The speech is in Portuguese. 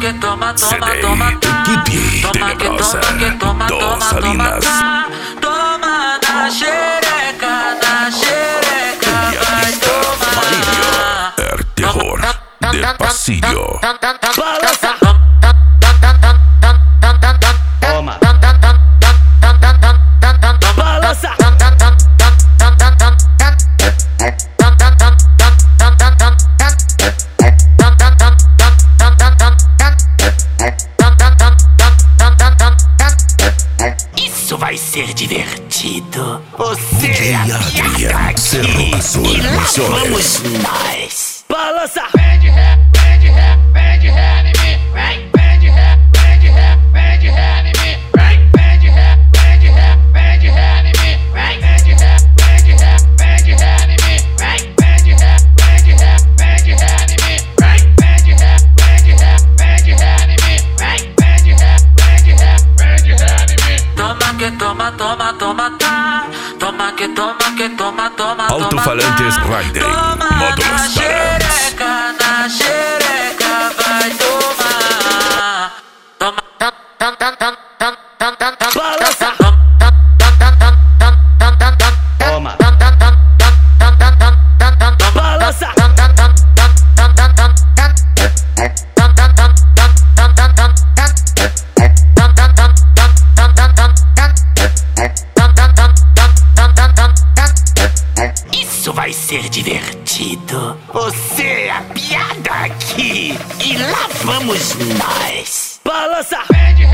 CD Equipe Tenebrosa Dos Salinas. Toma na xereca, vai tomar. Er terror de pasillo. Balança. Toma. Balança. Isso vai ser divertido. Você é a Adrian piada aqui. Cerro E lá Açores. vamos nós. Balança. Vem de ré em mim. Vem de ré em mim. Vem de ré em mim. Vem de ré em mim. Vem de ré em mim. Vem de ré em mim. Vem de ré em mim. Vem de ré em mim. Vem de ré em mim. Toma que toma, toma, toma, tá. Toma que toma, toma. Alto-falantes Riding. Módulos Tarantes. Na xereca, vai tomar. Balança. Toma. Balança. Isso vai ser divertido. Você é a piada aqui. E lá vamos nós. Balança. Vem de